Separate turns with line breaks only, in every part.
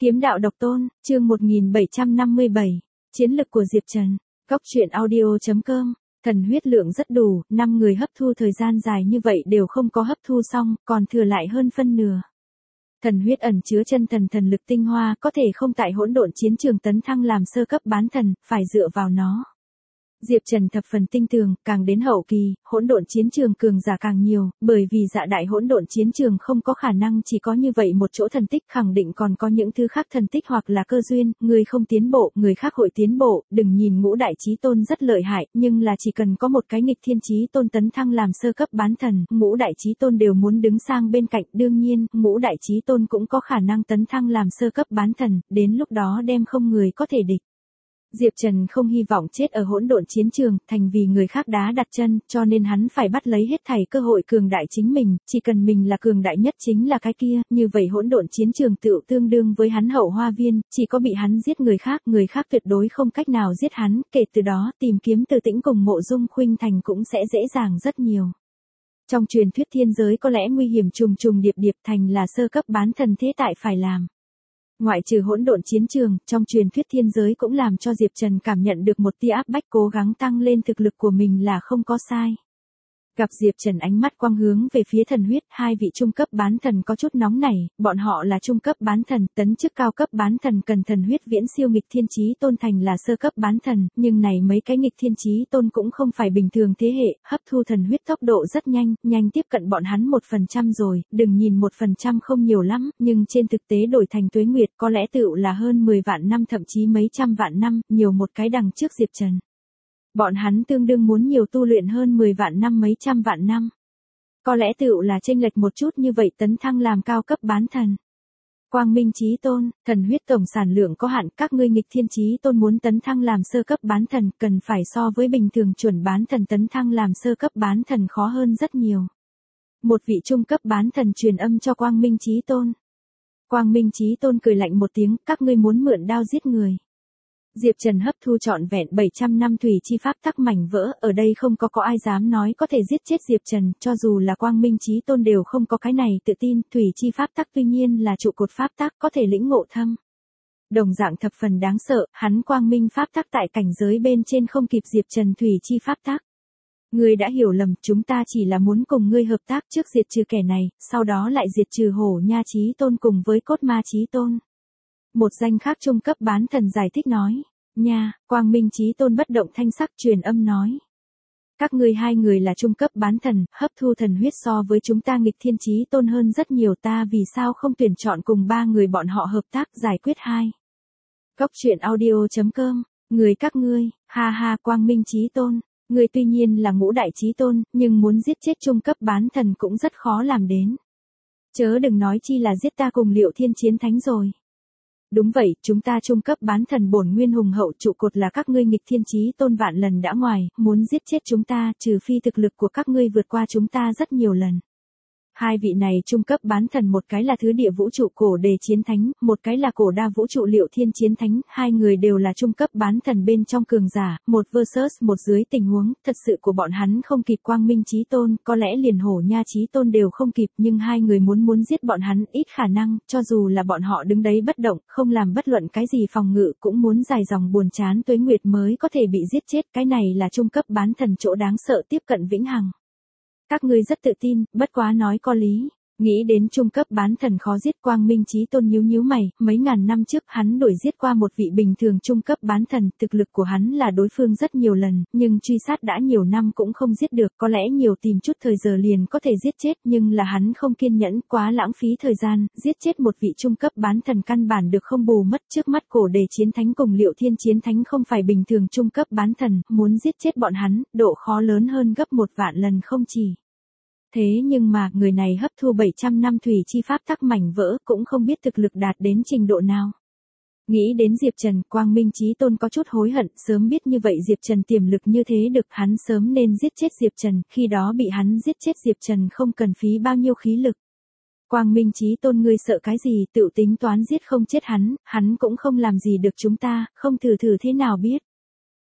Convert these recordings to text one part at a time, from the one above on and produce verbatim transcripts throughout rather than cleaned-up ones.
Kiếm đạo độc tôn, chương một nghìn bảy trăm năm mươi bảy, chiến lực của Diệp Trần. Góc truyện audio chấm com. Thần huyết lượng rất đủ, năm người hấp thu thời gian dài như vậy đều không có hấp thu xong, còn thừa lại hơn phân nửa. Thần huyết ẩn chứa chân thần thần lực tinh hoa, có thể không tại hỗn độn chiến trường tấn thăng làm sơ cấp bán thần, phải dựa vào nó. Diệp Trần thập phần tinh tường, càng đến hậu kỳ, hỗn độn chiến trường cường giả càng nhiều, bởi vì dạ đại hỗn độn chiến trường không có khả năng chỉ có như vậy một chỗ thần tích, khẳng định còn có những thứ khác thần tích hoặc là cơ duyên, người không tiến bộ, người khác hội tiến bộ, đừng nhìn ngũ đại chí tôn rất lợi hại, nhưng là chỉ cần có một cái nghịch thiên chí tôn tấn thăng làm sơ cấp bán thần, ngũ đại chí tôn đều muốn đứng sang bên cạnh, đương nhiên, ngũ đại chí tôn cũng có khả năng tấn thăng làm sơ cấp bán thần, đến lúc đó đem không người có thể địch. Diệp Trần không hy vọng chết ở hỗn độn chiến trường, thành vì người khác đá đặt chân, cho nên hắn phải bắt lấy hết thảy cơ hội cường đại chính mình, chỉ cần mình là cường đại nhất chính là cái kia, như vậy hỗn độn chiến trường tựu tương đương với hắn hậu hoa viên, chỉ có bị hắn giết người khác, người khác tuyệt đối không cách nào giết hắn, kể từ đó, tìm kiếm Từ Tĩnh cùng Mộ Dung Khuynh Thành cũng sẽ dễ dàng rất nhiều. Trong truyền thuyết thiên giới có lẽ nguy hiểm trùng trùng điệp điệp, thành là sơ cấp bán thần thế tại phải làm. Ngoại trừ hỗn độn chiến trường, trong truyền thuyết thiên giới cũng làm cho Diệp Trần cảm nhận được một tia áp bách, cố gắng tăng lên thực lực của mình là không có sai. Gặp Diệp Trần ánh mắt quang hướng về phía thần huyết, hai vị trung cấp bán thần có chút nóng nảy, bọn họ là trung cấp bán thần, tấn chức cao cấp bán thần cần thần huyết viễn siêu nghịch thiên chí tôn thành là sơ cấp bán thần, nhưng này mấy cái nghịch thiên chí tôn cũng không phải bình thường thế hệ, hấp thu thần huyết tốc độ rất nhanh, nhanh tiếp cận bọn hắn một phần trăm rồi, đừng nhìn một phần trăm không nhiều lắm, nhưng trên thực tế đổi thành tuế nguyệt có lẽ tựu là hơn mười vạn năm thậm chí mấy trăm vạn năm, nhiều một cái đằng trước Diệp Trần. Bọn hắn tương đương muốn nhiều tu luyện hơn mười vạn năm mấy trăm vạn năm. Có lẽ tựu là chênh lệch một chút như vậy tấn thăng làm cao cấp bán thần. Quang Minh chí tôn, thần huyết tổng sản lượng có hạn, các ngươi nghịch thiên chí tôn muốn tấn thăng làm sơ cấp bán thần, cần phải so với bình thường chuẩn bán thần tấn thăng làm sơ cấp bán thần khó hơn rất nhiều. Một vị trung cấp bán thần truyền âm cho Quang Minh chí tôn. Quang Minh chí tôn cười lạnh một tiếng, các ngươi muốn mượn đao giết người. Diệp Trần hấp thu trọn vẹn bảy trăm năm thủy chi pháp tắc mảnh vỡ, ở đây không có có ai dám nói có thể giết chết Diệp Trần, cho dù là Quang Minh chí tôn đều không có cái này tự tin, thủy chi pháp tắc tuy nhiên là trụ cột pháp tắc có thể lĩnh ngộ thâm. Đồng dạng thập phần đáng sợ, hắn Quang Minh pháp tắc tại cảnh giới bên trên không kịp Diệp Trần thủy chi pháp tắc. Ngươi đã hiểu lầm, chúng ta chỉ là muốn cùng ngươi hợp tác trước diệt trừ kẻ này, sau đó lại diệt trừ hổ nha chí tôn cùng với cốt ma chí tôn. Một danh khác trung cấp bán thần giải thích nói, nha, Quang Minh chí tôn bất động thanh sắc truyền âm nói. Các ngươi hai người là trung cấp bán thần, hấp thu thần huyết so với chúng ta nghịch thiên chí tôn hơn rất nhiều, ta vì sao không tuyển chọn cùng ba người bọn họ hợp tác giải quyết hai. Góc truyện audio chấm com, người các ngươi, ha ha Quang Minh chí tôn, người tuy nhiên là ngũ đại chí tôn, nhưng muốn giết chết trung cấp bán thần cũng rất khó làm đến. Chớ đừng nói chi là giết ta cùng Liệu Thiên chiến thánh rồi. Đúng vậy, chúng ta trung cấp bán thần bổn nguyên hùng hậu, trụ cột là các ngươi nghịch thiên chí tôn vạn lần đã ngoài, muốn giết chết chúng ta, trừ phi thực lực của các ngươi vượt qua chúng ta rất nhiều lần. Hai vị này trung cấp bán thần, một cái là thứ địa vũ trụ cổ đề chiến thánh, một cái là cổ đa vũ trụ Liệu Thiên chiến thánh, hai người đều là trung cấp bán thần bên trong cường giả, một versus một dưới tình huống, thật sự của bọn hắn không kịp Quang Minh chí tôn, có lẽ liền hổ nha chí tôn đều không kịp, nhưng hai người muốn muốn giết bọn hắn ít khả năng, cho dù là bọn họ đứng đấy bất động, không làm bất luận cái gì phòng ngự, cũng muốn dài dòng buồn chán tuế nguyệt mới có thể bị giết chết, cái này là trung cấp bán thần chỗ đáng sợ tiếp cận vĩnh hằng. Các ngươi rất tự tin, bất quá nói có lý. Nghĩ đến trung cấp bán thần khó giết, Quang Minh chí tôn nhíu nhíu mày, mấy ngàn năm trước hắn đuổi giết qua một vị bình thường trung cấp bán thần, thực lực của hắn là đối phương rất nhiều lần, nhưng truy sát đã nhiều năm cũng không giết được, có lẽ nhiều tìm chút thời giờ liền có thể giết chết, nhưng là hắn không kiên nhẫn, quá lãng phí thời gian, giết chết một vị trung cấp bán thần căn bản được không bù mất, trước mắt cổ đề chiến thánh cùng Liệu Thiên chiến thánh không phải bình thường trung cấp bán thần, muốn giết chết bọn hắn, độ khó lớn hơn gấp một vạn lần không chỉ. Thế nhưng mà, người này hấp thu bảy trăm năm thủy chi pháp tắc mảnh vỡ, cũng không biết thực lực đạt đến trình độ nào. Nghĩ đến Diệp Trần, Quang Minh chí tôn có chút hối hận, sớm biết như vậy Diệp Trần tiềm lực như thế được, hắn sớm nên giết chết Diệp Trần, khi đó bị hắn giết chết Diệp Trần không cần phí bao nhiêu khí lực. Quang Minh chí tôn, ngươi sợ cái gì, tự tính toán giết không chết hắn, hắn cũng không làm gì được chúng ta, không thử thử thế nào biết.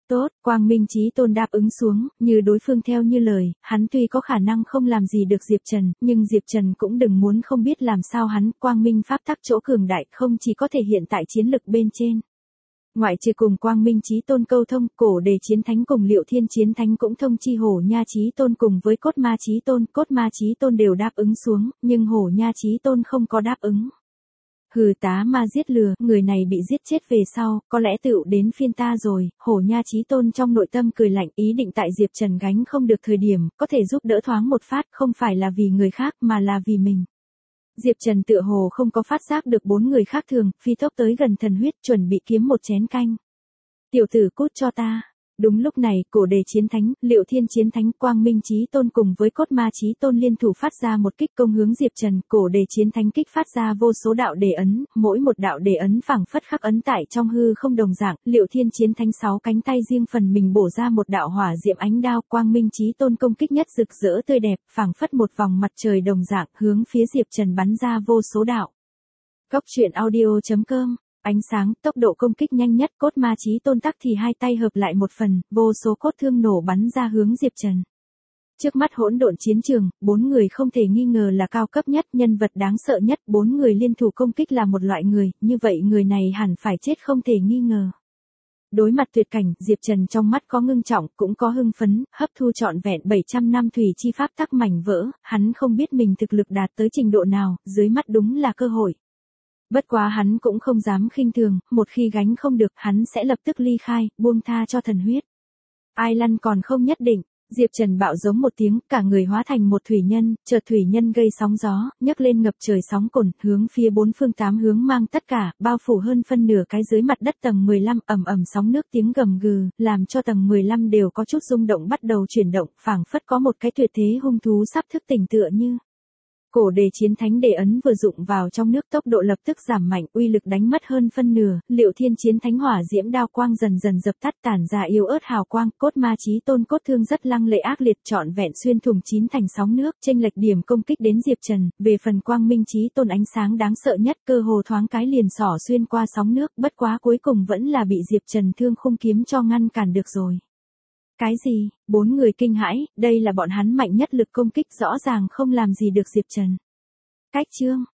Tốt, Quang Minh Chí Tôn đáp ứng xuống, như đối phương theo như lời, hắn tuy có khả năng không làm gì được Diệp Trần, nhưng Diệp Trần cũng đừng muốn không biết làm sao hắn, Quang Minh pháp tắc chỗ cường đại không chỉ có thể hiện tại chiến lực bên trên. Ngoại trừ cùng Quang Minh Chí Tôn câu thông, Cổ Đề Chiến Thánh cùng Liệu Thiên Chiến Thánh cũng thông chi Hổ Nha Chí Tôn cùng với Cốt Ma Chí Tôn, Cốt Ma Chí Tôn đều đáp ứng xuống, nhưng Hổ Nha Chí Tôn không có đáp ứng. Hừ, tá ma giết lừa, người này bị giết chết về sau, có lẽ tựu đến phiên ta rồi. Hổ Nha Chí Tôn trong nội tâm cười lạnh, ý định tại Diệp Trần gánh không được thời điểm, có thể giúp đỡ thoáng một phát, không phải là vì người khác mà là vì mình. Diệp Trần tựa hồ không có phát giác được bốn người khác thường, phi tốc tới gần thần huyết, chuẩn bị kiếm một chén canh. Tiểu tử cút cho ta. Đúng lúc này, Cổ Đề Chiến Thánh, Liệu Thiên Chiến Thánh, Quang Minh Chí Tôn cùng với Cốt Ma Chí Tôn liên thủ phát ra một kích công hướng Diệp Trần. Cổ Đề Chiến Thánh kích phát ra vô số đạo đề ấn, mỗi một đạo đề ấn phảng phất khắc ấn tại trong hư không đồng dạng. Liệu Thiên Chiến Thánh sáu cánh tay riêng phần mình bổ ra một đạo hỏa diệm ánh đao. Quang Minh Chí Tôn công kích nhất rực rỡ tươi đẹp, phảng phất một vòng mặt trời đồng dạng, hướng phía Diệp Trần bắn ra vô số đạo. Góc truyện audio chấm com. Ánh sáng, tốc độ công kích nhanh nhất, Cốt Ma Chí Tôn tắc thì hai tay hợp lại một phần, vô số cốt thương nổ bắn ra hướng Diệp Trần. Trước mắt hỗn độn chiến trường, bốn người không thể nghi ngờ là cao cấp nhất, nhân vật đáng sợ nhất, bốn người liên thủ công kích là một loại người, như vậy người này hẳn phải chết không thể nghi ngờ. Đối mặt tuyệt cảnh, Diệp Trần trong mắt có ngưng trọng, cũng có hưng phấn, hấp thu trọn vẹn bảy trăm năm thủy chi pháp tắc mảnh vỡ, hắn không biết mình thực lực đạt tới trình độ nào, dưới mắt đúng là cơ hội. Bất quá hắn cũng không dám khinh thường, một khi gánh không được, hắn sẽ lập tức ly khai, buông tha cho thần huyết. Ai lăn còn không nhất định. Diệp Trần bạo giống một tiếng, cả người hóa thành một thủy nhân, chợt thủy nhân gây sóng gió, nhấc lên ngập trời sóng cồn, hướng phía bốn phương tám hướng mang tất cả, bao phủ hơn phân nửa cái dưới mặt đất tầng mười lăm, ầm ầm sóng nước tiếng gầm gừ, làm cho tầng mười lăm đều có chút rung động bắt đầu chuyển động, phảng phất có một cái tuyệt thế hung thú sắp thức tỉnh tựa như. Cổ Đề Chiến Thánh đề ấn vừa dụng vào trong nước, tốc độ lập tức giảm mạnh, uy lực đánh mất hơn phân nửa. Liệu Thiên Chiến Thánh hỏa diễm đao quang dần dần dập tắt, tản ra yếu ớt hào quang. Cốt Ma Chí Tôn cốt thương rất lăng lệ ác liệt, trọn vẹn xuyên thủng chín thành sóng nước, chênh lệch điểm công kích đến Diệp Trần. Về phần Quang Minh Chí Tôn ánh sáng đáng sợ nhất, cơ hồ thoáng cái liền xỏ xuyên qua sóng nước, bất quá cuối cùng vẫn là bị Diệp Trần thương khung kiếm cho ngăn cản được rồi. Cái gì? Bốn người kinh hãi, đây là bọn hắn mạnh nhất lực công kích, rõ ràng không làm gì được Diệp Trần. Cách chương